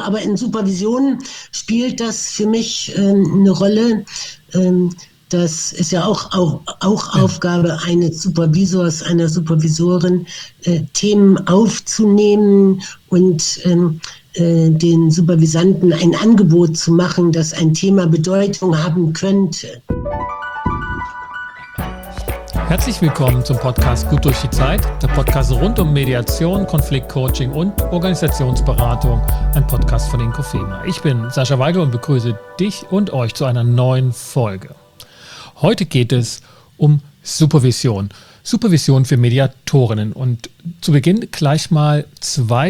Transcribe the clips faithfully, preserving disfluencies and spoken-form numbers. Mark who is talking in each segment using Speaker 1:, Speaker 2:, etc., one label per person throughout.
Speaker 1: aber in Supervision spielt das für mich ähm, eine Rolle. Ähm, das ist ja auch, auch, auch Aufgabe eines Supervisors, einer Supervisorin, äh, Themen aufzunehmen und ähm, äh, den Supervisanten ein Angebot zu machen, dass ein Thema Bedeutung haben könnte.
Speaker 2: Herzlich willkommen zum Podcast Gut durch die Zeit, der Podcast rund um Mediation, Konfliktcoaching und Organisationsberatung, ein Podcast von Inkofema. Ich bin Sascha Weigel und begrüße dich und euch zu einer neuen Folge. Heute geht es um Supervision. Supervision für Mediatorinnen und zu Beginn gleich mal zwei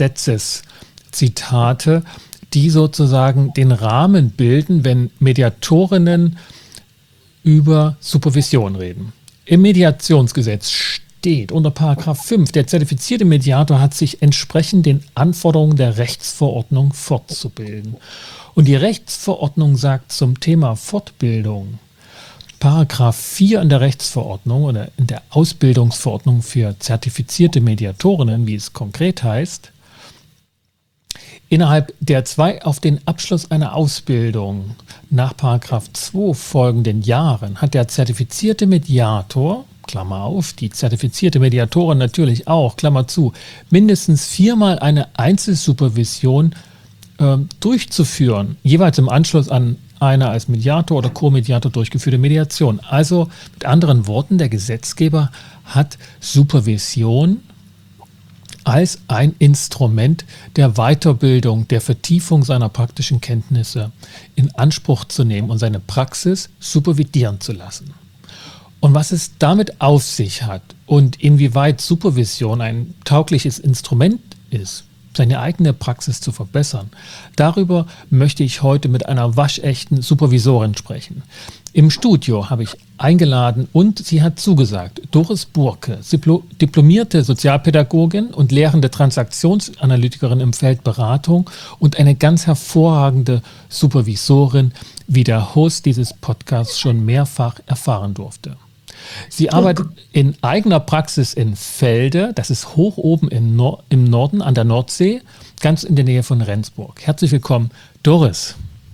Speaker 2: Gesetzeszitate, die sozusagen den Rahmen bilden, wenn Mediatorinnen über Supervision reden. Im Mediationsgesetz steht unter Paragraph fünf, der zertifizierte Mediator hat sich entsprechend den Anforderungen der Rechtsverordnung fortzubilden. Und die Rechtsverordnung sagt zum Thema Fortbildung, Paragraph vier in der Rechtsverordnung oder in der Ausbildungsverordnung für zertifizierte Mediatorinnen, wie es konkret heißt, innerhalb der zwei auf den Abschluss einer Ausbildung nach Paragraph zwei folgenden Jahren hat der zertifizierte Mediator, Klammer auf, die zertifizierte Mediatorin natürlich auch, Klammer zu, mindestens viermal eine Einzelsupervision äh, durchzuführen, jeweils im Anschluss an eine als Mediator oder Co-Mediator durchgeführte Mediation. Also mit anderen Worten, der Gesetzgeber hat Supervision als ein Instrument der Weiterbildung, der Vertiefung seiner praktischen Kenntnisse in Anspruch zu nehmen und seine Praxis supervidieren zu lassen. Und was es damit auf sich hat und inwieweit Supervision ein taugliches Instrument ist, seine eigene Praxis zu verbessern, darüber möchte ich heute mit einer waschechten Supervisorin sprechen. Im Studio habe ich eingeladen und sie hat zugesagt, Doris Burke, diplomierte Sozialpädagogin und lehrende Transaktionsanalytikerin im Feld Beratung und eine ganz hervorragende Supervisorin, wie der Host dieses Podcasts schon mehrfach erfahren durfte. Sie arbeitet in eigener Praxis in Velde, das ist hoch oben im, Nor- im Norden an der Nordsee, ganz in der Nähe von Rendsburg. Herzlich willkommen, Doris.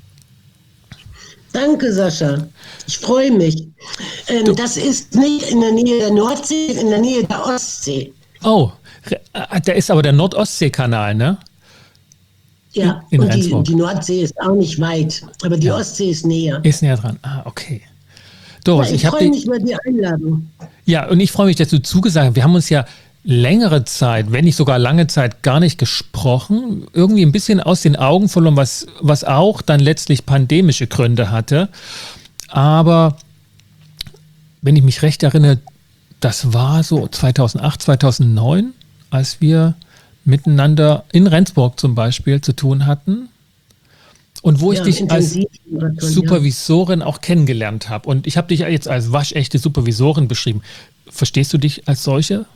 Speaker 1: Danke, Sascha. Ich freue mich. Ähm, das ist nicht in der Nähe der Nordsee, in der Nähe der Ostsee.
Speaker 2: Oh, da ist aber der Nord-Ostsee-Kanal, ne?
Speaker 1: Ja,
Speaker 2: in, in
Speaker 1: und die, die Nordsee ist auch nicht weit, aber die ja. Ostsee ist näher.
Speaker 2: Ist näher dran, ah, okay. Doris,
Speaker 1: ja, ich,
Speaker 2: ich
Speaker 1: freue mich über die Einladung.
Speaker 2: Ja, und ich freue mich, dass du zugesagt hast. Wir haben uns ja längere Zeit, wenn nicht sogar lange Zeit, gar nicht gesprochen. Irgendwie ein bisschen aus den Augen verloren, was, was auch dann letztlich pandemische Gründe hatte. Aber wenn ich mich recht erinnere, das war so zweitausendacht, zweitausendneun, als wir miteinander in Rendsburg zum Beispiel zu tun hatten. Und wo ja, ich dich als Supervisorin ja. auch kennengelernt habe. Und ich habe dich jetzt als waschechte Supervisorin beschrieben. Verstehst du dich als solche?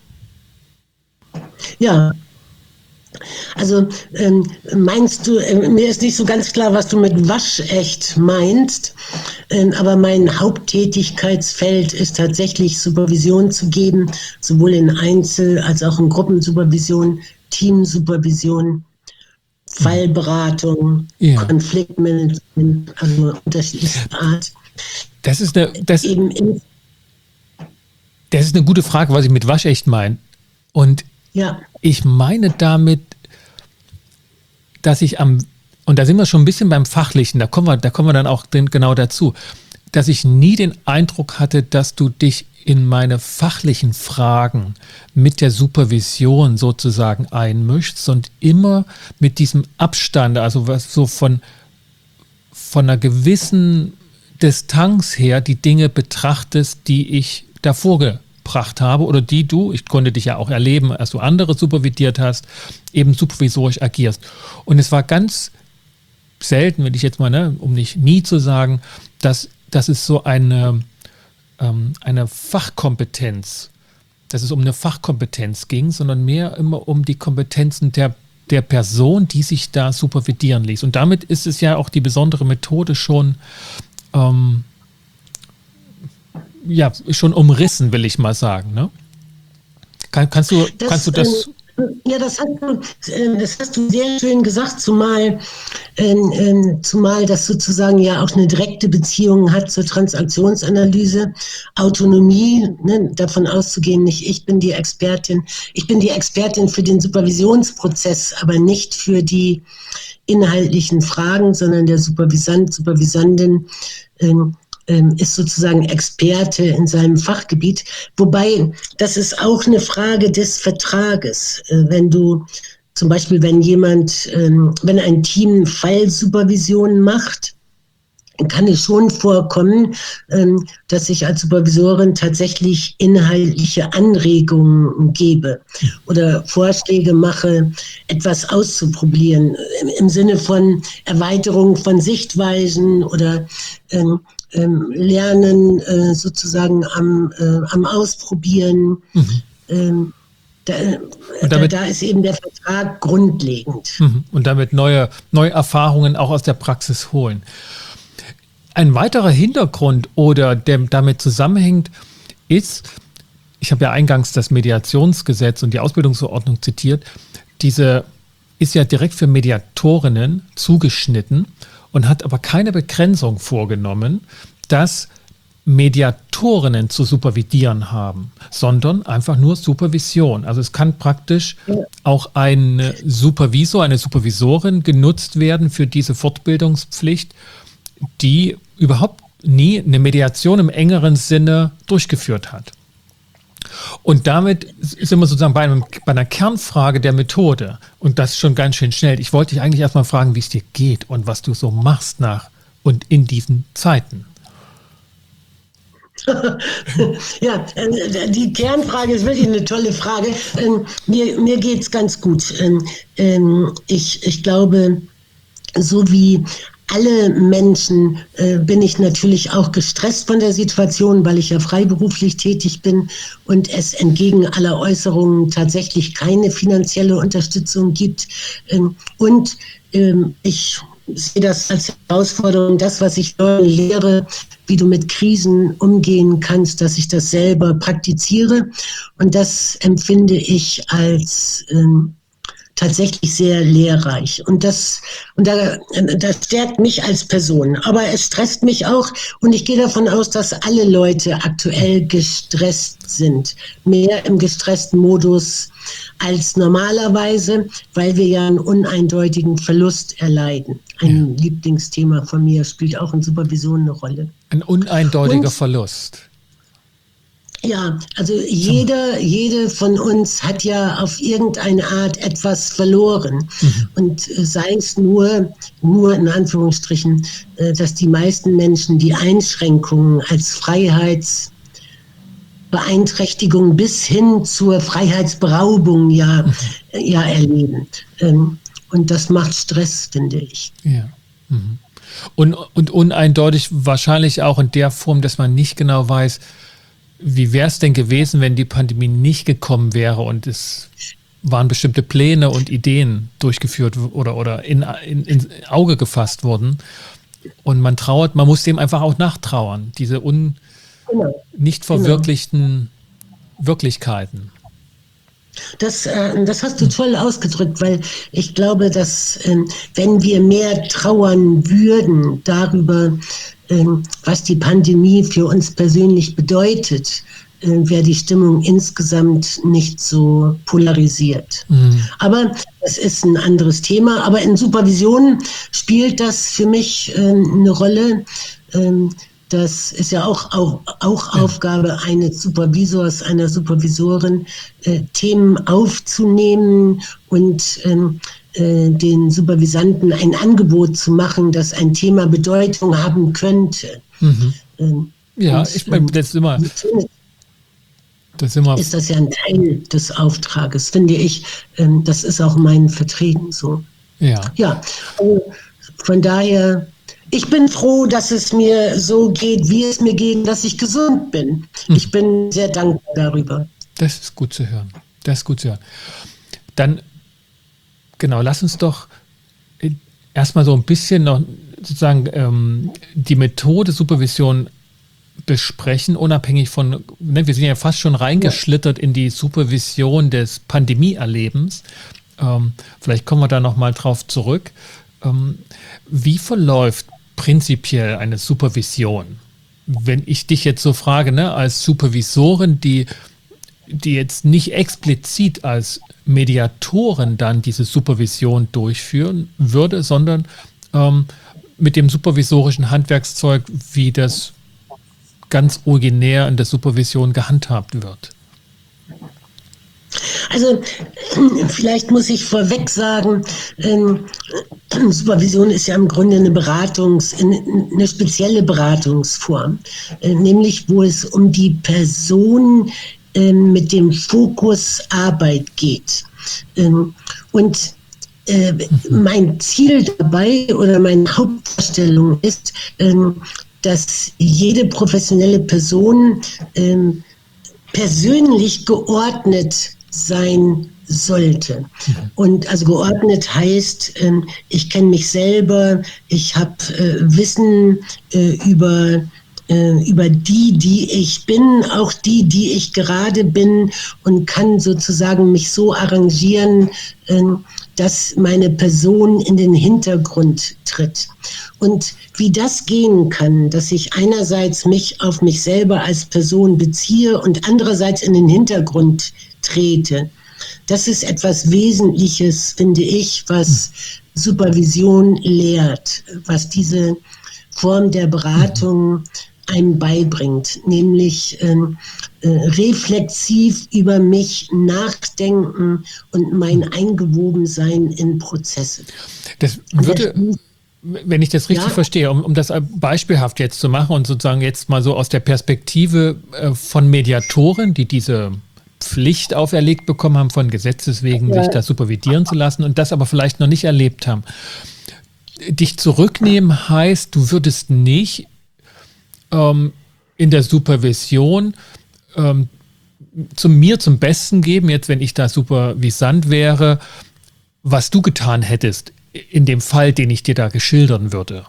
Speaker 1: Ja. Also ähm, meinst du, äh, mir ist nicht so ganz klar, was du mit waschecht meinst, ähm, aber mein Haupttätigkeitsfeld ist tatsächlich Supervision zu geben, sowohl in Einzel- als auch in Gruppensupervision, Teamsupervision, Fallberatung, ja. Konfliktmanagement, also unterschiedlichster Art.
Speaker 2: Das ist eine, das,
Speaker 1: Eben in,
Speaker 2: das ist eine gute Frage, was ich mit waschecht meine. Und
Speaker 1: ja.
Speaker 2: ich meine damit, dass ich am, und da sind wir schon ein bisschen beim Fachlichen, da kommen wir, da kommen wir dann auch genau dazu, dass ich nie den Eindruck hatte, dass du dich in meine fachlichen Fragen mit der Supervision sozusagen einmischst und immer mit diesem Abstand, also was so von, von einer gewissen Distanz her die Dinge betrachtest, die ich davor gebracht habe oder die du, ich konnte dich ja auch erleben, als du andere supervidiert hast, eben supervisorisch agierst. Und es war ganz selten, wenn ich jetzt mal, ne, um nicht nie zu sagen, dass, dass es so eine eine Fachkompetenz, dass es um eine Fachkompetenz ging, sondern mehr immer um die Kompetenzen der, der Person, die sich da supervidieren ließ. Und damit ist es ja auch die besondere Methode schon, ähm, ja, schon umrissen, will ich mal sagen. Ne? Kann, kannst du,
Speaker 1: das,
Speaker 2: kannst du das
Speaker 1: Ja, das hast du, äh, das hast du sehr schön gesagt, zumal, ähm, ähm, zumal das sozusagen ja auch eine direkte Beziehung hat zur Transaktionsanalyse, Autonomie, ne, davon auszugehen, nicht ich bin die Expertin, ich bin die Expertin für den Supervisionsprozess, aber nicht für die inhaltlichen Fragen, sondern der Supervisant, Supervisandin ähm, ähm, ist sozusagen Experte in seinem Fachgebiet. Wobei, das ist auch eine Frage des Vertrages. Äh, wenn du zum Beispiel, wenn jemand, ähm, wenn ein Team Fallsupervision macht, kann es schon vorkommen, ähm, dass ich als Supervisorin tatsächlich inhaltliche Anregungen gebe oder Vorschläge mache, etwas auszuprobieren, im, im Sinne von Erweiterung von Sichtweisen oder ähm, ähm, Lernen äh, sozusagen am, äh, am Ausprobieren.
Speaker 2: Mhm.
Speaker 1: Ähm, da,
Speaker 2: Und
Speaker 1: da,
Speaker 2: damit,
Speaker 1: da ist eben der Vertrag grundlegend.
Speaker 2: mhm. und damit neue, neue Erfahrungen auch aus der Praxis holen. Ein weiterer Hintergrund oder der damit zusammenhängt, ist, ich habe ja eingangs das Mediationsgesetz und die Ausbildungsverordnung zitiert, diese ist ja direkt für Mediatorinnen zugeschnitten und hat aber keine Begrenzung vorgenommen, dass Mediatorinnen zu supervidieren haben, sondern einfach nur Supervision. Also es kann praktisch auch ein Supervisor, eine Supervisorin genutzt werden für diese Fortbildungspflicht, die überhaupt nie eine Mediation im engeren Sinne durchgeführt hat. Und damit sind wir sozusagen bei, einem, bei einer Kernfrage der Methode. Und das schon ganz schön schnell. Ich wollte dich eigentlich erstmal fragen, wie es dir geht und was du so machst nach und in diesen Zeiten.
Speaker 1: Ja, die Kernfrage ist wirklich eine tolle Frage. Mir, mir geht es ganz gut. Ich, ich glaube, so wie alle Menschen äh, bin ich natürlich auch gestresst von der Situation, weil ich ja freiberuflich tätig bin und es entgegen aller Äußerungen tatsächlich keine finanzielle Unterstützung gibt. Ähm, und ähm, ich sehe das als Herausforderung, das, was ich lehre, wie du mit Krisen umgehen kannst, dass ich das selber praktiziere. Und das empfinde ich als ähm, tatsächlich sehr lehrreich. Und das, und da, das stärkt mich als Person. Aber es stresst mich auch. Und ich gehe davon aus, dass alle Leute aktuell gestresst sind. Mehr im gestressten Modus als normalerweise, weil wir ja einen uneindeutigen Verlust erleiden. Ein ja. Lieblingsthema von mir, spielt auch in Supervision eine Rolle.
Speaker 2: Ein uneindeutiger und, Verlust.
Speaker 1: Ja, also jeder, jede von uns hat ja auf irgendeine Art etwas verloren. Mhm. Und sei es nur, nur in Anführungsstrichen, dass die meisten Menschen die Einschränkungen als Freiheitsbeeinträchtigung bis hin zur Freiheitsberaubung ja, mhm. ja erleben. Und das macht Stress, finde ich.
Speaker 2: Ja. Mhm. Und, und uneindeutig wahrscheinlich auch in der Form, dass man nicht genau weiß, wie wäre es denn gewesen, wenn die Pandemie nicht gekommen wäre und es waren bestimmte Pläne und Ideen durchgeführt oder, oder in, in, ins Auge gefasst worden und man trauert, man muss dem einfach auch nachtrauern, diese un, genau. nicht verwirklichten genau. Wirklichkeiten.
Speaker 1: Das, äh, das hast du toll ausgedrückt, weil ich glaube, dass äh, wenn wir mehr trauern würden darüber, äh, was die Pandemie für uns persönlich bedeutet, äh, wäre die Stimmung insgesamt nicht so polarisiert. Mhm. Aber das ist ein anderes Thema. Aber in Supervision spielt das für mich äh, eine Rolle. Äh, Das ist ja auch, auch, auch ja. Aufgabe eines Supervisors, einer Supervisorin, äh, Themen aufzunehmen und ähm, äh, den Supervisanten ein Angebot zu machen, dass ein Thema Bedeutung haben könnte.
Speaker 2: Mhm. Ähm, ja, und, ich meine, das ist immer...
Speaker 1: Das ist, immer ist das ja ein Teil des Auftrages, finde ich. Ähm, das ist auch in meinen Verträgen so.
Speaker 2: Ja.
Speaker 1: Ja, also von daher... Ich bin froh, dass es mir so geht, wie es mir geht, dass ich gesund bin. Hm. Ich bin sehr dankbar darüber.
Speaker 2: Das ist gut zu hören. Das ist gut zu hören. Dann, genau, lass uns doch erstmal so ein bisschen noch sozusagen ähm, die Methode Supervision besprechen, unabhängig von, ne, wir sind ja fast schon reingeschlittert in die Supervision des Pandemieerlebens. Ähm, vielleicht kommen wir da nochmal drauf zurück. Ähm, wie verläuft prinzipiell eine Supervision? Wenn ich dich jetzt so frage, ne, als Supervisorin, die, die jetzt nicht explizit als Mediatorin dann diese Supervision durchführen würde, sondern ähm, mit dem supervisorischen Handwerkszeug, wie das ganz originär in der Supervision gehandhabt wird.
Speaker 1: Also vielleicht muss ich vorweg sagen, ähm, Supervision ist ja im Grunde eine Beratungs, eine spezielle Beratungsform, äh, nämlich wo es um die Person äh, mit dem Fokus Arbeit geht. Ähm, und äh, mein Ziel dabei oder meine Hauptvorstellung ist, ähm, dass jede professionelle Person ähm, persönlich geordnet sein sollte. Mhm. Und also geordnet heißt, ähm, ich kenne mich selber, ich habe äh, Wissen äh, über, äh, über die, die ich bin, auch die, die ich gerade bin und kann sozusagen mich so arrangieren, äh, dass meine Person in den Hintergrund tritt. Und wie das gehen kann, dass ich einerseits mich auf mich selber als Person beziehe und andererseits in den Hintergrund trete, das ist etwas Wesentliches, finde ich, was Supervision lehrt, was diese Form der Beratung einem beibringt, nämlich äh, äh, reflexiv über mich nachdenken und mein Eingewobensein in Prozesse.
Speaker 2: Das würde, wenn ich das richtig ja. verstehe, um, um das beispielhaft jetzt zu machen und sozusagen jetzt mal so aus der Perspektive äh, von Mediatoren, die diese Pflicht auferlegt bekommen haben, von Gesetzes wegen ja. sich da supervidieren zu lassen und das aber vielleicht noch nicht erlebt haben. Dich zurücknehmen heißt, du würdest nicht ähm, in der Supervision ähm, zu mir zum Besten geben, jetzt wenn ich da Supervisant wäre, was du getan hättest in dem Fall, den ich dir da geschildern würde.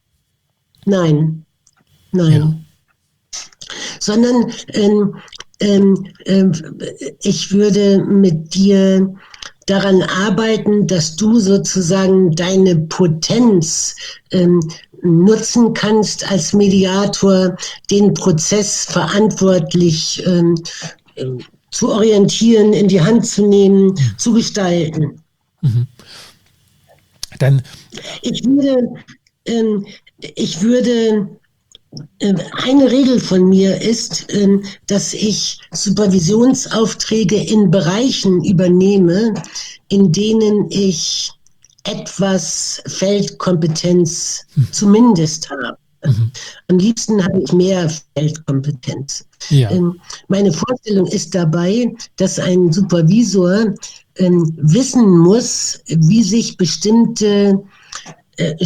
Speaker 1: Nein, nein. Ja. Sondern ähm, ähm, äh, ich würde mit dir daran arbeiten, dass du sozusagen deine Potenz ähm, nutzen kannst als Mediator, den Prozess verantwortlich ähm, zu orientieren, in die Hand zu nehmen, mhm. zu gestalten.
Speaker 2: Mhm. Dann
Speaker 1: ich würde, ähm, ich würde äh, eine Regel von mir ist, äh, dass ich Supervisionsaufträge in Bereichen übernehme, in denen ich etwas Feldkompetenz mhm. zumindest habe. Mhm. Am liebsten habe ich mehr Feldkompetenz. Ja. Ähm, meine Vorstellung ist dabei, dass ein Supervisor ähm, wissen muss, wie sich bestimmte äh,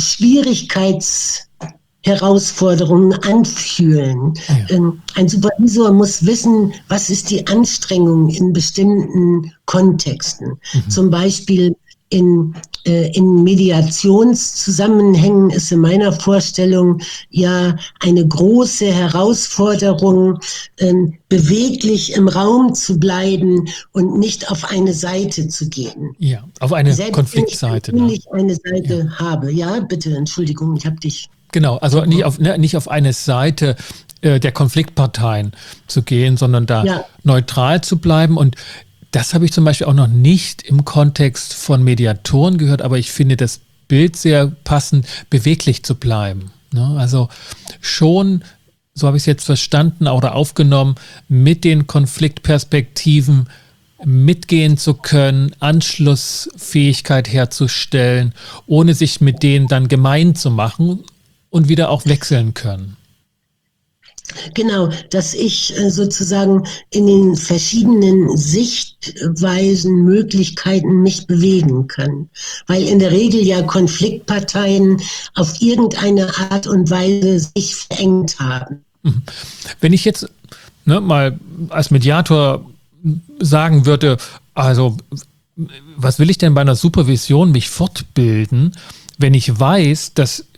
Speaker 1: Schwierigkeitsherausforderungen anfühlen. Ja. Ähm, ein Supervisor muss wissen, was ist die Anstrengung in bestimmten Kontexten. Mhm. Zum Beispiel in, äh, in Mediationszusammenhängen ist in meiner Vorstellung ja eine große Herausforderung, ähm, beweglich im Raum zu bleiben und nicht auf eine Seite zu gehen.
Speaker 2: Ja, auf eine Selbst Konfliktseite.
Speaker 1: Wenn ich eine Seite ja. habe. Ja, bitte, Entschuldigung, ich habe dich...
Speaker 2: Genau, also nicht auf, ne, nicht auf eine Seite äh, der Konfliktparteien zu gehen, sondern da ja. neutral zu bleiben. Und das habe ich zum Beispiel auch noch nicht im Kontext von Mediatoren gehört, aber ich finde das Bild sehr passend, beweglich zu bleiben. Ne? Also schon, so habe ich es jetzt verstanden oder aufgenommen, mit den Konfliktperspektiven mitgehen zu können, Anschlussfähigkeit herzustellen, ohne sich mit denen dann gemein zu machen und wieder auch wechseln können.
Speaker 1: Genau, dass ich äh, sozusagen in den verschiedenen Sichtweisen, Möglichkeiten mich bewegen kann. Weil in der Regel ja Konfliktparteien auf irgendeine Art und Weise sich verengt haben.
Speaker 2: Wenn ich jetzt ne, mal als Mediator sagen würde, also was will ich denn bei einer Supervision mich fortbilden, wenn ich weiß, dass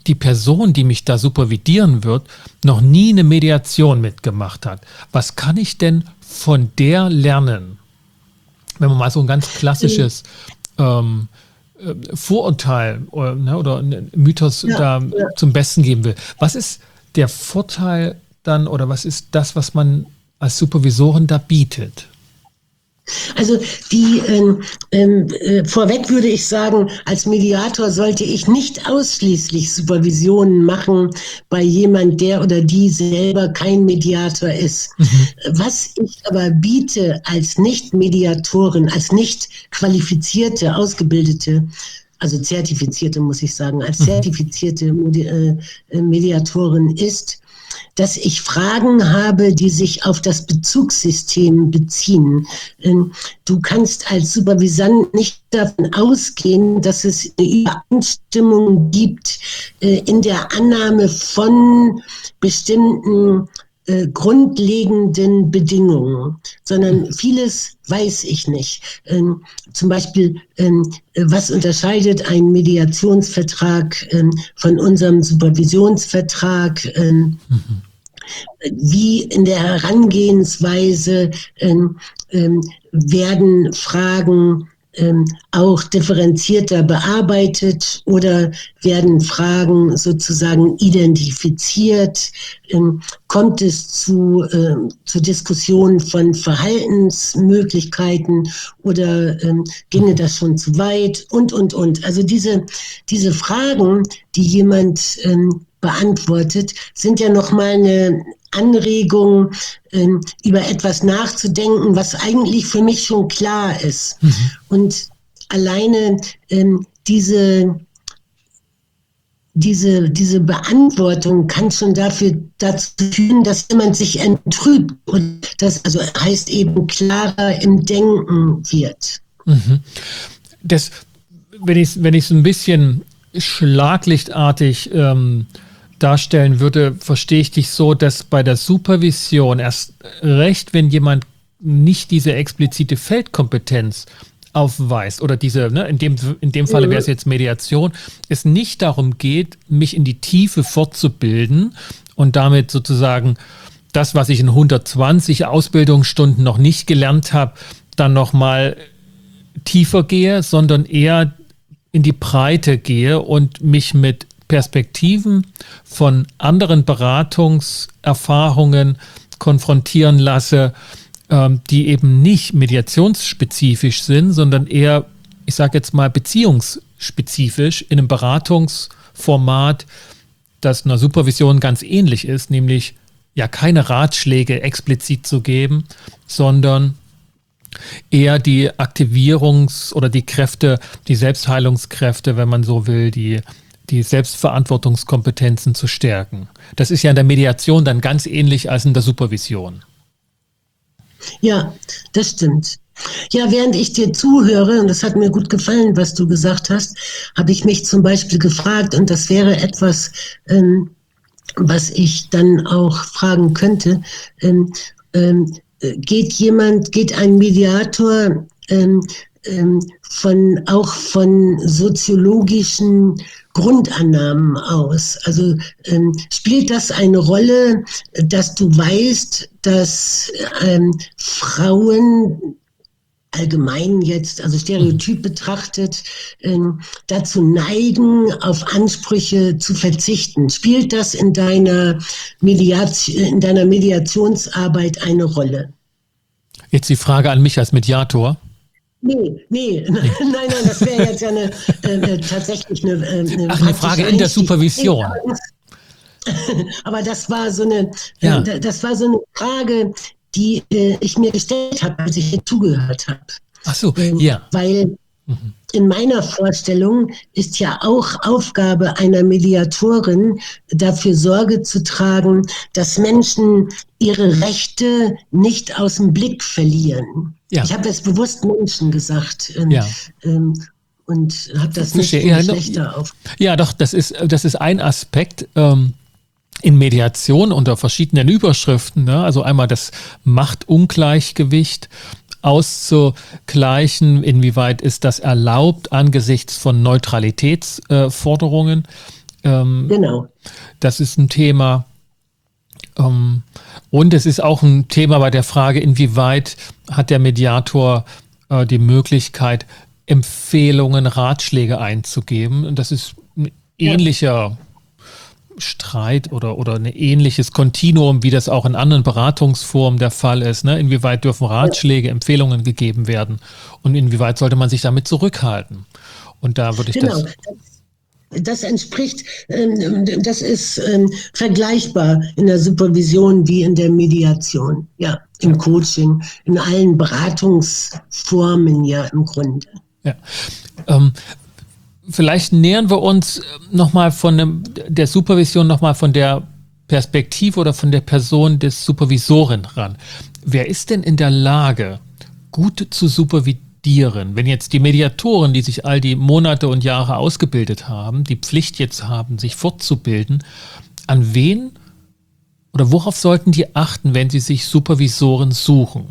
Speaker 2: die Person, die mich da supervidieren wird, noch nie eine Mediation mitgemacht hat. Was kann ich denn von der lernen? Wenn man mal so ein ganz klassisches ähm, Vorurteil oder, ne, oder einen Mythos ja, da ja. zum Besten geben will. Was ist der Vorteil dann oder was ist das, was man als Supervisorin da bietet?
Speaker 1: Also die ähm, äh, vorweg würde ich sagen, als Mediator sollte ich nicht ausschließlich Supervisionen machen bei jemand, der oder die selber kein Mediator ist. Mhm. Was ich aber biete als Nicht-Mediatorin, als nicht qualifizierte, ausgebildete, also zertifizierte, muss ich sagen, als zertifizierte Mediatorin ist, dass ich Fragen habe, die sich auf das Bezugssystem beziehen. Du kannst als Supervisant nicht davon ausgehen, dass es eine Übereinstimmung gibt in der Annahme von bestimmten Äh, grundlegenden Bedingungen, sondern vieles weiß ich nicht. Ähm, zum Beispiel, ähm, was unterscheidet ein Mediationsvertrag ähm, von unserem Supervisionsvertrag? Ähm, mhm. Wie in der Herangehensweise ähm, ähm, werden Fragen Ähm, auch differenzierter bearbeitet oder werden Fragen sozusagen identifiziert? Ähm, kommt es zu, äh, zu Diskussionen von Verhaltensmöglichkeiten oder ähm, ginge das schon zu weit? Und, und, und. Also diese, diese Fragen, die jemand ähm, beantwortet, sind ja nochmal eine Anregung, ähm, über etwas nachzudenken, was eigentlich für mich schon klar ist. Mhm. Und alleine ähm, diese, diese, diese Beantwortung kann schon dafür, dazu führen, dass jemand sich entrübt und das also heißt eben klarer im Denken wird.
Speaker 2: Mhm. Das, wenn ich wenn ich es ein bisschen schlaglichtartig ähm, darstellen würde, verstehe ich dich so, dass bei der Supervision erst recht, wenn jemand nicht diese explizite Feldkompetenz aufweist oder diese, ne, in dem, in dem Falle wäre es jetzt Mediation, es nicht darum geht, mich in die Tiefe fortzubilden und damit sozusagen das, was ich in hundertzwanzig Ausbildungsstunden noch nicht gelernt habe, dann nochmal tiefer gehe, sondern eher in die Breite gehe und mich mit Perspektiven von anderen Beratungserfahrungen konfrontieren lasse, ähm, die eben nicht mediationsspezifisch sind, sondern eher, ich sage jetzt mal, beziehungsspezifisch in einem Beratungsformat, das einer Supervision ganz ähnlich ist, nämlich ja keine Ratschläge explizit zu geben, sondern eher die Aktivierungs- oder die Kräfte, die Selbstheilungskräfte, wenn man so will, die die Selbstverantwortungskompetenzen zu stärken. Das ist ja in der Mediation dann ganz ähnlich als in der Supervision.
Speaker 1: Ja, das stimmt. Ja, während ich dir zuhöre, und das hat mir gut gefallen, was du gesagt hast, habe ich mich zum Beispiel gefragt, und das wäre etwas, ähm, was ich dann auch fragen könnte, ähm, ähm, geht jemand, geht ein Mediator ähm, ähm, von, auch von soziologischen Grundannahmen aus? Also ähm, spielt das eine Rolle, dass du weißt, dass ähm, Frauen allgemein jetzt, also stereotyp betrachtet, ähm, dazu neigen, auf Ansprüche zu verzichten? Spielt das in deiner Mediation, in deiner Mediationsarbeit eine Rolle?
Speaker 2: Jetzt die Frage an mich als Mediator.
Speaker 1: Nee, nee, nein, nein, das wäre jetzt ja eine, äh, tatsächlich eine, eine,
Speaker 2: Ach, eine Frage in der Supervision.
Speaker 1: Aber das war so eine, ja. äh, das war so eine Frage, die äh, ich mir gestellt habe, als ich hier zugehört habe.
Speaker 2: Ach so, ähm, ja.
Speaker 1: Weil mhm. in meiner Vorstellung ist ja auch Aufgabe einer Mediatorin, dafür Sorge zu tragen, dass Menschen ihre Rechte nicht aus dem Blick verlieren. Ja. Ich habe jetzt bewusst Menschen gesagt. Ähm, ja. ähm, und habe das nicht
Speaker 2: ja,
Speaker 1: schlechter auf.
Speaker 2: Ja, doch, das ist, das ist ein Aspekt ähm, in Mediation unter verschiedenen Überschriften. Ne? Also einmal das Machtungleichgewicht auszugleichen, inwieweit ist das erlaubt angesichts von Neutralitätsforderungen. Ähm,
Speaker 1: genau.
Speaker 2: Das ist ein Thema. Ähm, und es ist auch ein Thema bei der Frage, inwieweit hat der Mediator äh, die Möglichkeit, Empfehlungen, Ratschläge einzugeben. Und das ist ein
Speaker 1: Ja.
Speaker 2: ähnlicher Streit oder, oder ein ähnliches Kontinuum, wie das auch in anderen Beratungsformen der Fall ist. Ne? Inwieweit dürfen Ratschläge, Empfehlungen gegeben werden und inwieweit sollte man sich damit zurückhalten? Und da würde ich
Speaker 1: Genau.
Speaker 2: das...
Speaker 1: Das entspricht, ähm, das ist ähm, vergleichbar in der Supervision wie in der Mediation, ja, im
Speaker 2: Ja.
Speaker 1: Coaching, in allen Beratungsformen ja im Grunde.
Speaker 2: Ja. Ähm, vielleicht nähern wir uns nochmal von dem, der Supervision nochmal von der Perspektive oder von der Person des Supervisoren ran. Wer ist denn in der Lage, gut zu supervidieren, wenn jetzt die Mediatoren, die sich all die Monate und Jahre ausgebildet haben, die Pflicht jetzt haben, sich fortzubilden, an wen oder worauf sollten die achten, wenn sie sich Supervisoren suchen?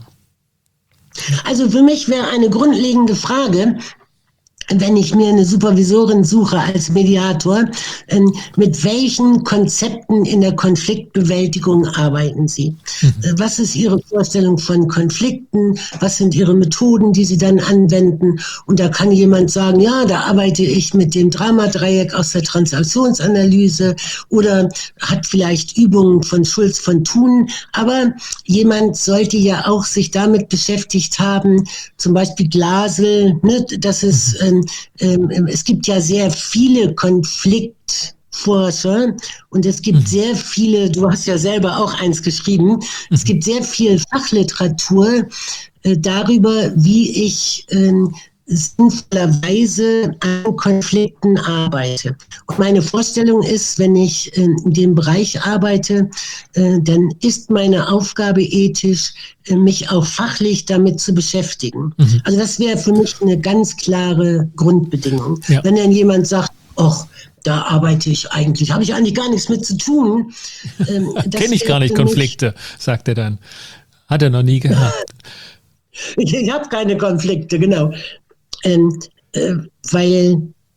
Speaker 1: Also für mich wäre eine grundlegende Frage, wenn ich mir eine Supervisorin suche als Mediator, ähm, mit welchen Konzepten in der Konfliktbewältigung arbeiten Sie? Mhm. Was ist Ihre Vorstellung von Konflikten? Was sind Ihre Methoden, die Sie dann anwenden? Und da kann jemand sagen, ja, da arbeite ich mit dem Dramadreieck aus der Transaktionsanalyse oder hat vielleicht Übungen von Schulz von Thun. Aber jemand sollte ja auch sich damit beschäftigt haben, zum Beispiel Glasel, ne, das ist ähm, Ähm, es gibt ja sehr viele Konfliktforscher und es gibt mhm. sehr viele, du hast ja selber auch eins geschrieben, mhm. es gibt sehr viel Fachliteratur äh, darüber, wie ich äh, sinnvollerweise an Konflikten arbeite. Und meine Vorstellung ist, wenn ich in dem Bereich arbeite, dann ist meine Aufgabe ethisch, mich auch fachlich damit zu beschäftigen. Mhm. Also das wäre für mich eine ganz klare Grundbedingung. Ja. Wenn dann jemand sagt, ach, da arbeite ich eigentlich, habe ich eigentlich gar nichts mit zu tun.
Speaker 2: Kenne ich gar nicht Konflikte, sagt er dann. Hat er noch nie gehabt.
Speaker 1: Ich, ich habe keine Konflikte, genau. Ähm, äh, weil,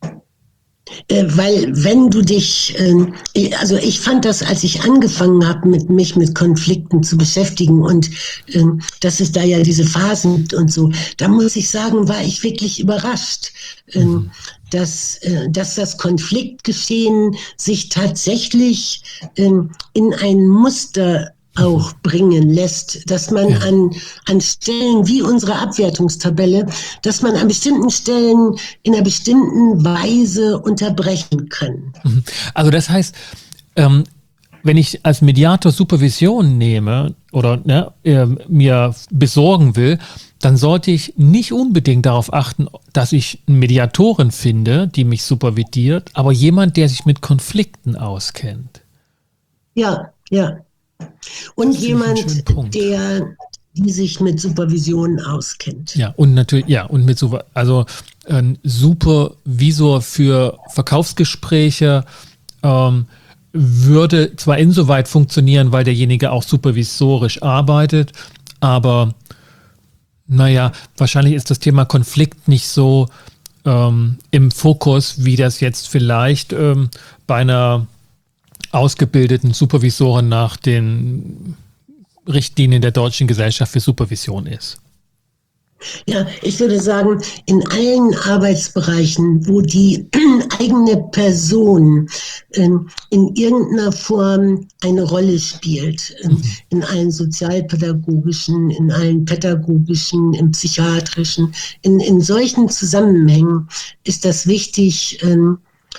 Speaker 1: äh, weil wenn du dich, äh, also ich fand das, als ich angefangen habe, mit mich mit Konflikten zu beschäftigen und äh, dass es da ja diese Phasen gibt und so, da muss ich sagen, war ich wirklich überrascht, äh, mhm. dass, äh, dass das Konfliktgeschehen sich tatsächlich äh, in ein Muster auch bringen lässt, dass man ja. an, an Stellen wie unsere Abwertungstabelle, dass man an bestimmten Stellen in einer bestimmten Weise unterbrechen kann.
Speaker 2: Also das heißt, ähm, wenn ich als Mediator Supervision nehme oder ne, äh, mir besorgen will, dann sollte ich nicht unbedingt darauf achten, dass ich eine Mediatorin finde, die mich supervidiert, aber jemand, der sich mit Konflikten auskennt.
Speaker 1: Ja, ja. Und jemand, der die sich mit Supervision auskennt.
Speaker 2: Ja, und natürlich, ja, und mit Super, also ein Supervisor für Verkaufsgespräche ähm, würde zwar insoweit funktionieren, weil derjenige auch supervisorisch arbeitet, aber naja, wahrscheinlich ist das Thema Konflikt nicht so ähm, im Fokus, wie das jetzt vielleicht ähm, bei einer ausgebildeten Supervisoren nach den Richtlinien der Deutschen Gesellschaft für Supervision ist.
Speaker 1: Ja, ich würde sagen, in allen Arbeitsbereichen, wo die eigene Person ähm, in irgendeiner Form eine Rolle spielt, ähm, mhm. in allen sozialpädagogischen, in allen pädagogischen, im psychiatrischen, in, in solchen Zusammenhängen ist das wichtig, ähm,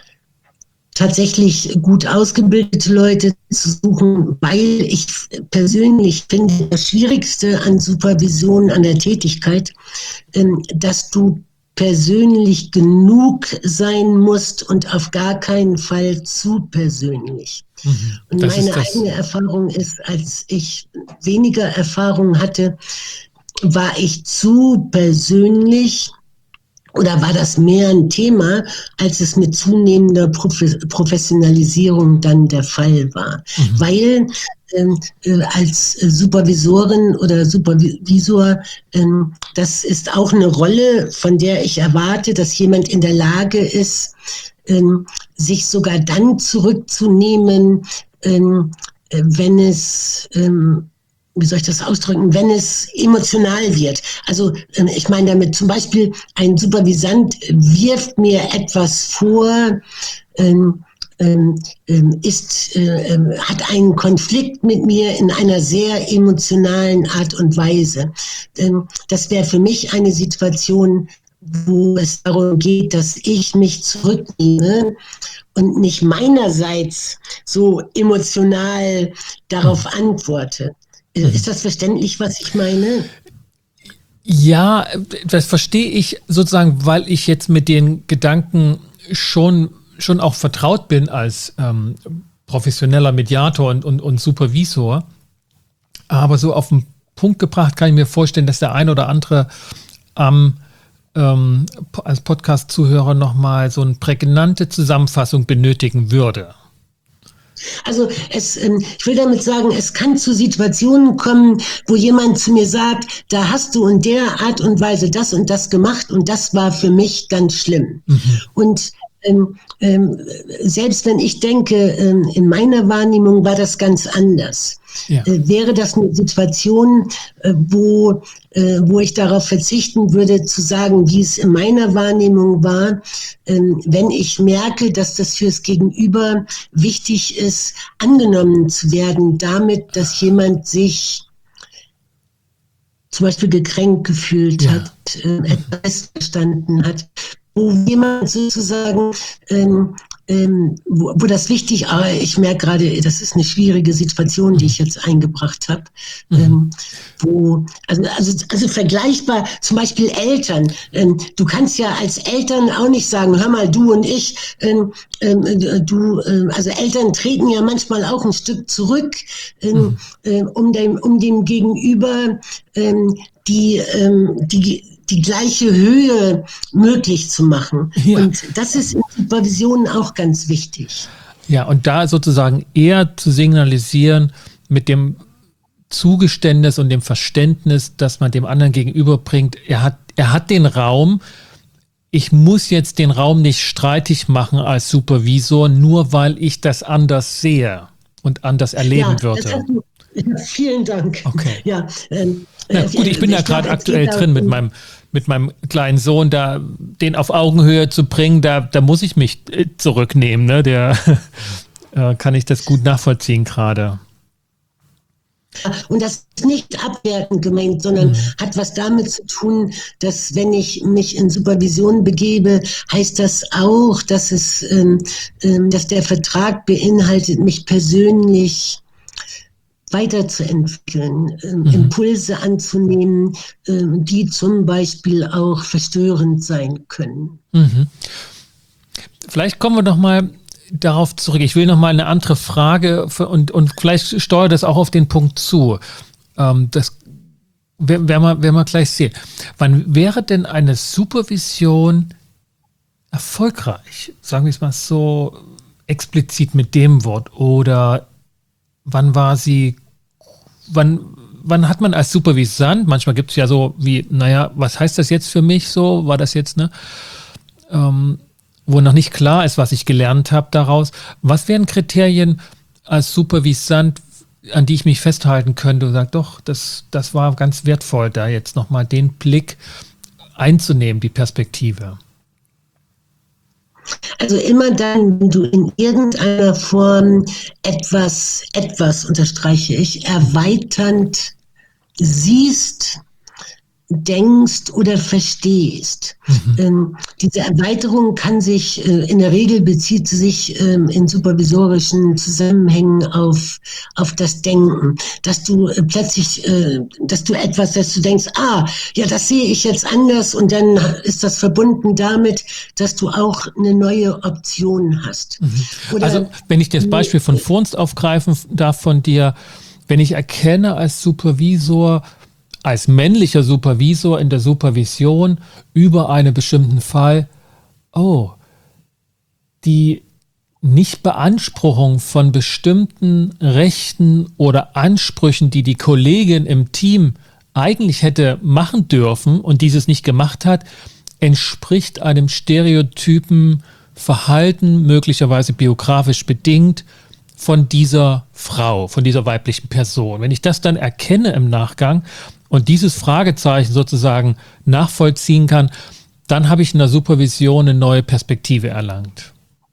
Speaker 1: tatsächlich gut ausgebildete Leute zu suchen, weil ich persönlich finde, das Schwierigste an Supervision, an der Tätigkeit, dass du persönlich genug sein musst und auf gar keinen Fall zu persönlich. Mhm, und meine eigene Erfahrung ist, als ich weniger Erfahrung hatte, war ich zu persönlich. Oder war das mehr ein Thema, als es mit zunehmender Professionalisierung dann der Fall war? Mhm. Weil ähm, äh, als Supervisorin oder Supervisor, ähm, das ist auch eine Rolle, von der ich erwarte, dass jemand in der Lage ist, ähm, sich sogar dann zurückzunehmen, ähm, wenn es, ähm, wie soll ich das ausdrücken, wenn es emotional wird. Also ähm, ich meine damit zum Beispiel, ein Supervisant wirft mir etwas vor, ähm, ähm, ist, äh, hat einen Konflikt mit mir in einer sehr emotionalen Art und Weise. Ähm, das wäre für mich eine Situation, wo es darum geht, dass ich mich zurücknehme und nicht meinerseits so emotional darauf antworte. Ist das verständlich, was ich meine?
Speaker 2: Ja, das verstehe ich sozusagen, weil ich jetzt mit den Gedanken schon, schon auch vertraut bin als ähm, professioneller Mediator und, und, und Supervisor. Aber so auf den Punkt gebracht kann ich mir vorstellen, dass der ein oder andere am ähm, als Podcast-Zuhörer nochmal so eine prägnante Zusammenfassung benötigen würde.
Speaker 1: Also es, ähm, ich will damit sagen, es kann zu Situationen kommen, wo jemand zu mir sagt, da hast du in der Art und Weise das und das gemacht und das war für mich ganz schlimm. Mhm. Und ähm, ähm, selbst wenn ich denke, ähm, in meiner Wahrnehmung war das ganz anders. Ja. Äh, wäre das eine Situation, äh, wo, äh, wo ich darauf verzichten würde, zu sagen, wie es in meiner Wahrnehmung war, ähm, wenn ich merke, dass das fürs Gegenüber wichtig ist, angenommen zu werden, damit, dass jemand sich zum Beispiel gekränkt gefühlt ja. hat, äh, etwas verstanden hat, wo jemand sozusagen, ähm, ähm, wo, wo das wichtig, aber ich merke gerade, das ist eine schwierige Situation, die ich jetzt eingebracht habe, mhm. ähm, wo, also, also, also vergleichbar, zum Beispiel Eltern, ähm, du kannst ja als Eltern auch nicht sagen, hör mal, du und ich, ähm, ähm, du, ähm, also Eltern treten ja manchmal auch ein Stück zurück, ähm, mhm. ähm, um dem, um dem Gegenüber ähm, die, ähm, die die gleiche Höhe möglich zu machen. Ja. Und das ist in Supervision auch ganz wichtig.
Speaker 2: Ja, und da sozusagen eher zu signalisieren mit dem Zugeständnis und dem Verständnis, dass man dem anderen gegenüberbringt, er hat, er hat den Raum, ich muss jetzt den Raum nicht streitig machen als Supervisor, nur weil ich das anders sehe und anders erleben ja, würde. Das hast du,
Speaker 1: ja, vielen Dank.
Speaker 2: Okay.
Speaker 1: Ja, ähm,
Speaker 2: Na gut, ich bin ja gerade aktuell drin mit meinem, mit meinem kleinen Sohn, da den auf Augenhöhe zu bringen, da, da muss ich mich zurücknehmen. Ne? Der äh, kann ich das gut nachvollziehen gerade.
Speaker 1: Und das ist nicht abwertend gemeint, sondern mhm. hat was damit zu tun, dass wenn ich mich in Supervision begebe, heißt das auch, dass es, ähm, ähm, dass der Vertrag beinhaltet, mich persönlich weiterzuentwickeln, ähm, mhm. Impulse anzunehmen, ähm, die zum Beispiel auch verstörend sein können.
Speaker 2: Mhm. Vielleicht kommen wir noch mal darauf zurück. Ich will noch mal eine andere Frage für, und, und vielleicht steuert das auch auf den Punkt zu. Ähm, das werden wir, werden wir gleich sehen. Wann wäre denn eine Supervision erfolgreich? Sagen wir es mal so explizit mit dem Wort. Oder wann war sie, wann, wann hat man als Supervisant, manchmal gibt es ja so wie, naja, was heißt das jetzt für mich so? War das jetzt, ne? Ähm, wo noch nicht klar ist, was ich gelernt habe daraus. Was wären Kriterien als Supervisant, an die ich mich festhalten könnte und sage, doch, das, das war ganz wertvoll, da jetzt nochmal den Blick einzunehmen, die Perspektive?
Speaker 1: Also immer dann, wenn du in irgendeiner Form etwas, etwas, unterstreiche ich, erweiternd siehst, denkst oder verstehst. Mhm. Ähm, diese Erweiterung kann sich, äh, in der Regel bezieht sie sich ähm, in supervisorischen Zusammenhängen auf, auf das Denken, dass du äh, plötzlich, äh, dass du etwas, dass du denkst, ah, ja, das sehe ich jetzt anders und dann ist das verbunden damit, dass du auch eine neue Option hast.
Speaker 2: Mhm. Oder, also, wenn ich das Beispiel von Furns aufgreifen darf von dir, wenn ich erkenne als Supervisor, als männlicher Supervisor in der Supervision über einen bestimmten Fall, oh, die Nichtbeanspruchung von bestimmten Rechten oder Ansprüchen, die die Kollegin im Team eigentlich hätte machen dürfen und dieses nicht gemacht hat, entspricht einem Stereotypen Verhalten möglicherweise biografisch bedingt von dieser Frau, von dieser weiblichen Person. Wenn ich das dann erkenne im Nachgang und dieses Fragezeichen sozusagen nachvollziehen kann, dann habe ich in der Supervision eine neue Perspektive erlangt.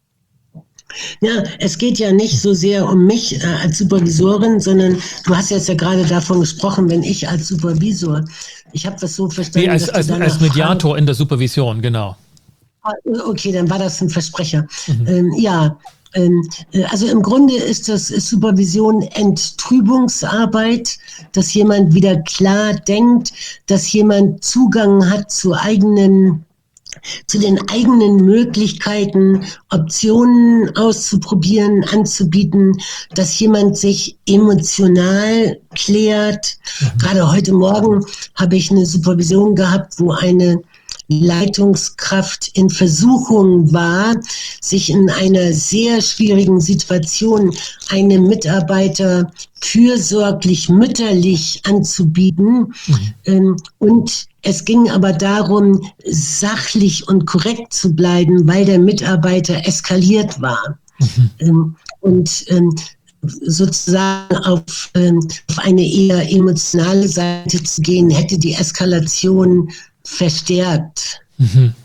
Speaker 1: Ja, es geht ja nicht so sehr um mich äh, als Supervisorin, sondern du hast jetzt ja gerade davon gesprochen, wenn ich als Supervisor, ich habe das so verstanden,
Speaker 2: nee, als,
Speaker 1: dass
Speaker 2: als,
Speaker 1: du
Speaker 2: als Mediator
Speaker 1: fragst,
Speaker 2: in der Supervision, genau.
Speaker 1: okay, dann war das ein Versprecher.
Speaker 2: Mhm.
Speaker 1: Ähm, ja, ähm, also im Grunde ist das ist Supervision Enttrübungsarbeit, dass jemand wieder klar denkt, dass jemand Zugang hat zu eigenen zu den eigenen Möglichkeiten, Optionen auszuprobieren, anzubieten, dass jemand sich emotional klärt. Mhm. Gerade heute Morgen habe ich eine Supervision gehabt, wo eine Leitungskraft in Versuchung war, sich in einer sehr schwierigen Situation einem Mitarbeiter fürsorglich, mütterlich anzubieten. Mhm. Und es ging aber darum, sachlich und korrekt zu bleiben, weil der Mitarbeiter eskaliert war. Mhm. Und sozusagen auf, auf eine eher emotionale Seite zu gehen, hätte die Eskalation verstärkt. Mhm.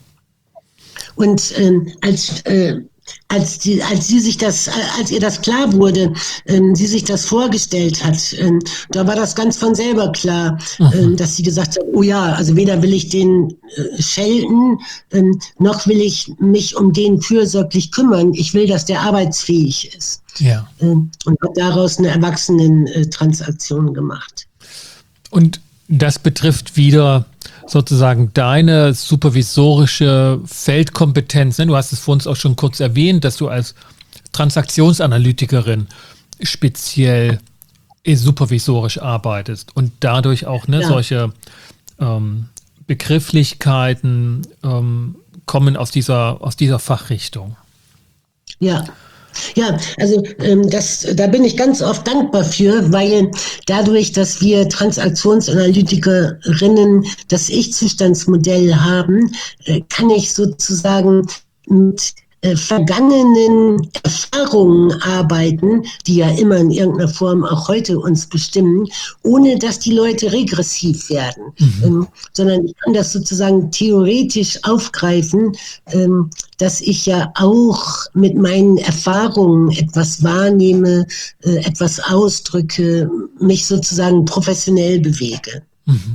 Speaker 1: Und ähm, als, äh, als, die, als sie sich das, als ihr das klar wurde, ähm, sie sich das vorgestellt hat, ähm, da war das ganz von selber klar, ähm, dass sie gesagt hat, oh ja, also weder will ich den äh, schelten, ähm, noch will ich mich um den fürsorglich kümmern. Ich will, dass der arbeitsfähig ist. Ja. Ähm, und hat daraus eine Erwachsenen-Transaktion gemacht.
Speaker 2: Und das betrifft wieder sozusagen deine supervisorische Feldkompetenz. Du hast es vor uns auch schon kurz erwähnt, dass du als Transaktionsanalytikerin speziell supervisorisch arbeitest und dadurch auch ne, ja. solche ähm, Begrifflichkeiten ähm, kommen aus dieser, aus dieser Fachrichtung.
Speaker 1: Ja. Ja, also ähm, das, da bin ich ganz oft dankbar für, weil dadurch, dass wir Transaktionsanalytikerinnen das Ich-Zustandsmodell haben, äh, kann ich sozusagen mit äh, vergangenen Erfahrungen arbeiten, die ja immer in irgendeiner Form auch heute uns bestimmen, ohne dass die Leute regressiv werden, mhm. ähm, sondern ich kann das sozusagen theoretisch aufgreifen, ähm, dass ich ja auch mit meinen Erfahrungen etwas wahrnehme, äh, etwas ausdrücke, mich sozusagen professionell bewege. Mhm.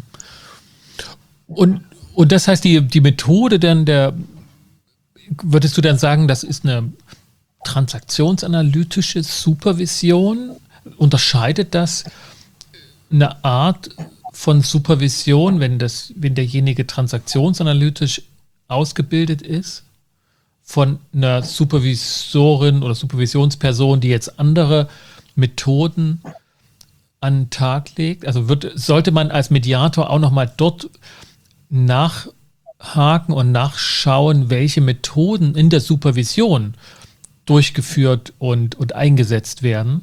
Speaker 2: Und, und das heißt, die, die Methode dann der würdest du dann sagen, das ist eine transaktionsanalytische Supervision? Unterscheidet das eine Art von Supervision, wenn, das, wenn derjenige transaktionsanalytisch ausgebildet ist, von einer Supervisorin oder Supervisionsperson, die jetzt andere Methoden an den Tag legt? Also wird, sollte man als Mediator auch nochmal dort nach haken und nachschauen, welche Methoden in der Supervision durchgeführt und, und eingesetzt werden?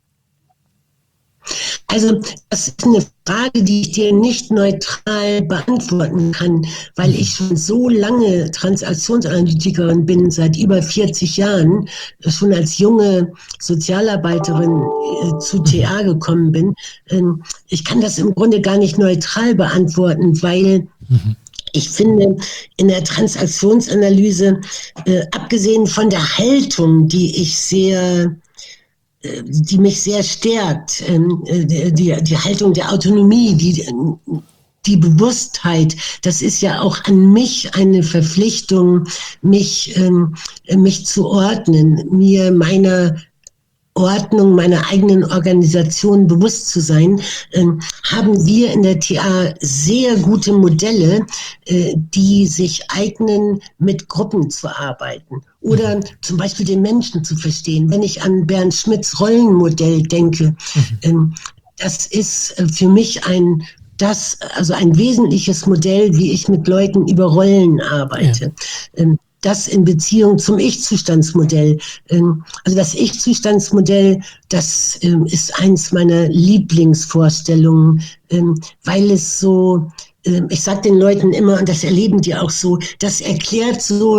Speaker 1: Also das ist eine Frage, die ich dir nicht neutral beantworten kann, weil ich schon so lange Transaktionsanalytikerin bin, seit über vierzig Jahren, schon als junge Sozialarbeiterin äh, zu T A gekommen bin. Ähm, ich kann das im Grunde gar nicht neutral beantworten, weil mhm. ich finde, in der Transaktionsanalyse, äh, abgesehen von der Haltung, die ich sehr, äh, die mich sehr stärkt, äh, die, die Haltung der Autonomie, die, die Bewusstheit, das ist ja auch an mich eine Verpflichtung, mich, äh, mich zu ordnen, mir meiner Ordnung meiner eigenen Organisation bewusst zu sein, äh, haben wir in der T A sehr gute Modelle, äh, die sich eignen, mit Gruppen zu arbeiten oder zum Beispiel den Menschen zu verstehen. Wenn ich an Bernd Schmidts Rollenmodell denke, mhm. äh, das ist für mich ein das, also ein wesentliches Modell, wie ich mit Leuten über Rollen arbeite. Ja. Ähm, Das in Beziehung zum Ich-Zustandsmodell. Also das Ich-Zustandsmodell, das ist eins meiner Lieblingsvorstellungen, weil es so, ich sage den Leuten immer, und das erleben die auch so, das erklärt so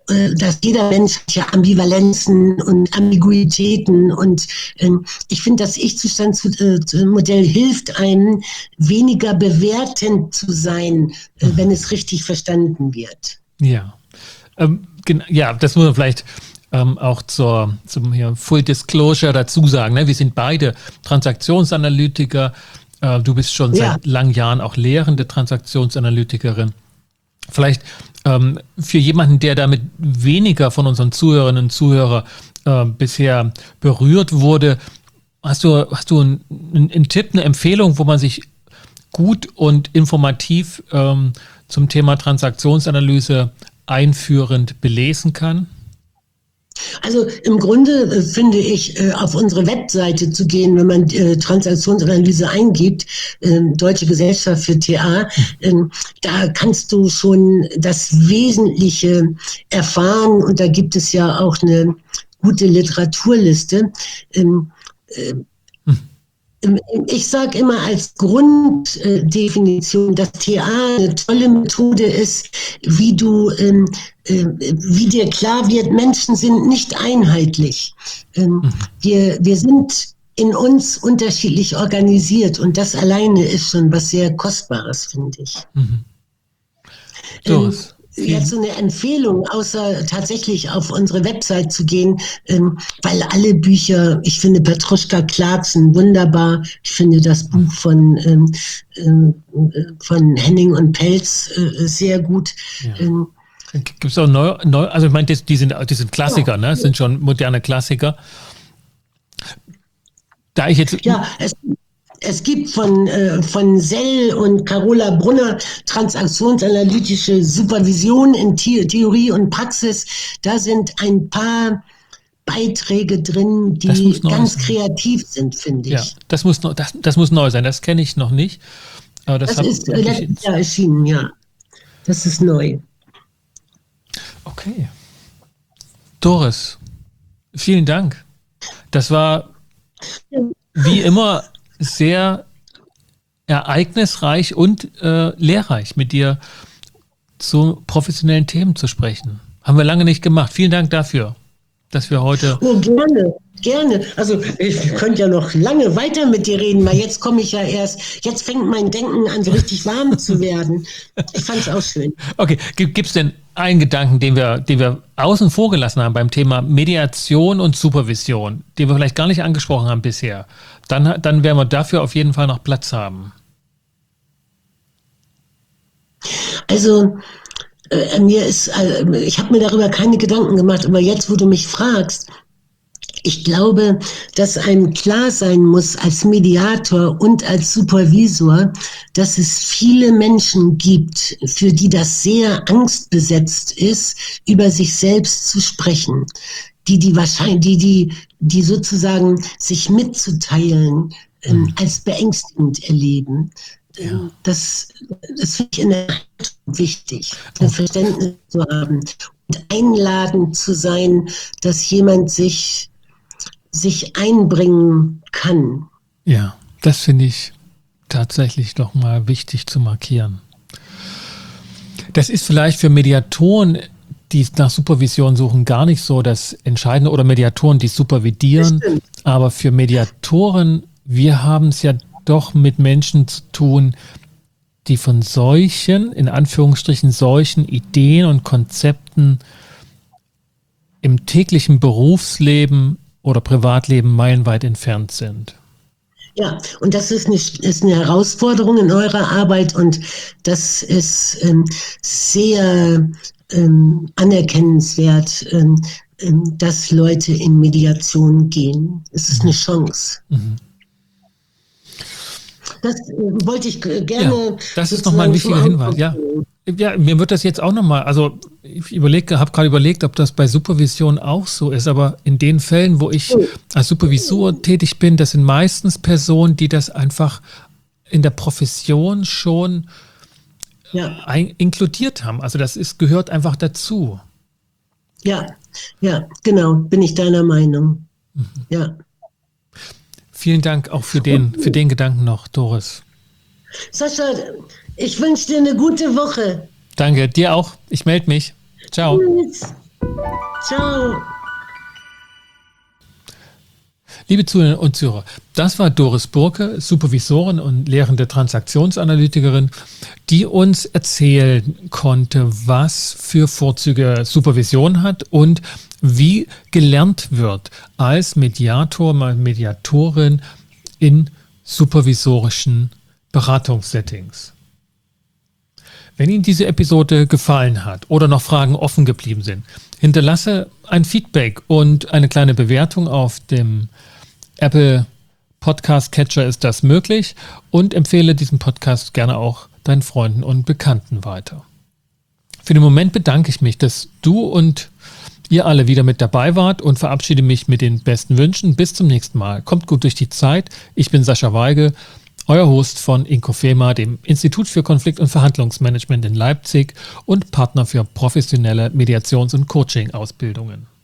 Speaker 1: äh, dass jeder Mensch hat ja Ambivalenzen und Ambiguitäten und äh, ich finde, das Ich-Zustandsmodell hilft einem, weniger bewertend zu sein, äh, wenn es richtig verstanden wird.
Speaker 2: Ja, ähm, ja, das muss man vielleicht ähm, auch zur, zum hier Full Disclosure dazu sagen. Ne? Wir sind beide Transaktionsanalytiker. Äh, du bist schon ja. seit langen Jahren auch lehrende Transaktionsanalytikerin. Vielleicht ähm, für jemanden, der damit weniger von unseren Zuhörerinnen und Zuhörern äh, bisher berührt wurde, hast du, hast du einen, einen Tipp, eine Empfehlung, wo man sich gut und informativ ähm, zum Thema Transaktionsanalyse einführend belesen kann?
Speaker 1: Also im Grunde äh, finde ich, äh, auf unsere Webseite zu gehen, wenn man äh, Transaktionsanalyse eingibt, äh, Deutsche Gesellschaft für T A, äh, da kannst du schon das Wesentliche erfahren und da gibt es ja auch eine gute Literaturliste. Ähm, äh, Ich sage immer als Grunddefinition, dass T A eine tolle Methode ist, wie du, ähm, äh, wie dir klar wird, Menschen sind nicht einheitlich. Ähm, mhm. wir, wir sind in uns unterschiedlich organisiert und das alleine ist schon was sehr Kostbares, finde ich. Mhm. Ähm, Jetzt so eine Empfehlung, außer tatsächlich auf unsere Website zu gehen, ähm, weil alle Bücher, ich finde Petruschka Clarkson wunderbar, ich finde das Buch von, ähm, äh, von Henning und Pelz äh, sehr gut.
Speaker 2: Ja. Ähm, Gibt es auch neu, neu, also ich meine, die, die, sind, die sind Klassiker, ja. ne? Das sind schon moderne Klassiker. Da ich jetzt...
Speaker 1: Ja, es Es gibt von, äh, von Sell und Carola Brunner transaktionsanalytische Supervision in The- Theorie und Praxis. Da sind ein paar Beiträge drin, die ganz sein. kreativ sind, finde ich.
Speaker 2: Ja, das muss, das, das muss neu sein. Das kenne ich noch nicht. Aber das
Speaker 1: das ist letztes Jahr erschienen, ja. Das ist neu.
Speaker 2: Okay. Doris, vielen Dank. Das war wie immer sehr ereignisreich und äh, lehrreich, mit dir zu professionellen Themen zu sprechen. Haben wir lange nicht gemacht. Vielen Dank dafür, dass wir heute...
Speaker 1: Oh, gerne, gerne. Also ich könnte ja noch lange weiter mit dir reden, weil jetzt komme ich ja erst, jetzt fängt mein Denken an, so richtig warm zu werden. Ich fand es auch schön.
Speaker 2: Okay, gibt es denn einen Gedanken, den wir, den wir außen vor gelassen haben beim Thema Mediation und Supervision, den wir vielleicht gar nicht angesprochen haben bisher? Dann, dann werden wir dafür auf jeden Fall noch Platz haben.
Speaker 1: Also äh, mir ist, äh, ich habe mir darüber keine Gedanken gemacht, aber jetzt, wo du mich fragst, ich glaube, dass einem klar sein muss als Mediator und als Supervisor, dass es viele Menschen gibt, für die das sehr angstbesetzt ist, über sich selbst zu sprechen. Die, die wahrscheinlich, die, die, die sozusagen sich mitzuteilen, ähm, mhm. als beängstigend erleben. Ja. Das, das finde ich in der Tat wichtig, ein Verständnis zu haben und einladend zu sein, dass jemand sich, sich einbringen kann.
Speaker 2: Ja, das finde ich tatsächlich doch mal wichtig zu markieren. Das ist vielleicht für Mediatoren, die nach Supervision suchen, gar nicht so das Entscheidende, oder Mediatoren, die supervidieren. Aber für Mediatoren, wir haben es ja doch mit Menschen zu tun, die von solchen, in Anführungsstrichen, solchen Ideen und Konzepten im täglichen Berufsleben oder Privatleben meilenweit entfernt sind.
Speaker 1: Ja, und das ist eine, ist eine Herausforderung in eurer Arbeit und das ist ähm, sehr ähm, anerkennenswert, ähm, ähm, dass Leute in Mediation gehen. Es ist mhm. eine Chance. Mhm. Das äh, wollte ich gerne.
Speaker 2: Ja, das ist nochmal ein wichtiger Hinweis. Ja. Ja, mir wird das jetzt auch nochmal, also ich überlege, habe gerade überlegt, ob das bei Supervision auch so ist, aber in den Fällen, wo ich als Supervisor tätig bin, das sind meistens Personen, die das einfach in der Profession schon ja. ein, inkludiert haben. Also das ist, gehört einfach dazu.
Speaker 1: Ja, ja, genau, bin ich deiner Meinung. Mhm. Ja.
Speaker 2: Vielen Dank auch für den, für den Gedanken noch, Doris.
Speaker 1: Sascha, ich wünsche dir eine gute Woche.
Speaker 2: Danke, dir auch. Ich melde mich. Ciao.
Speaker 1: Tschüss. Ciao.
Speaker 2: Liebe Zuhörer und Zuhörer, das war Doris Burke, Supervisorin und lehrende Transaktionsanalytikerin, die uns erzählen konnte, was für Vorzüge Supervision hat und wie gelernt wird als Mediator, Mediatorin in supervisorischen Beratungssettings. Wenn Ihnen diese Episode gefallen hat oder noch Fragen offen geblieben sind, hinterlasse ein Feedback und eine kleine Bewertung auf dem Apple Podcast Catcher ist das möglich und empfehle diesen Podcast gerne auch deinen Freunden und Bekannten weiter. Für den Moment bedanke ich mich, dass du und ihr alle wieder mit dabei wart und verabschiede mich mit den besten Wünschen. Bis zum nächsten Mal. Kommt gut durch die Zeit. Ich bin Sascha Weige, euer Host von Inkofema, dem Institut für Konflikt- und Verhandlungsmanagement in Leipzig und Partner für professionelle Mediations- und Coaching-Ausbildungen.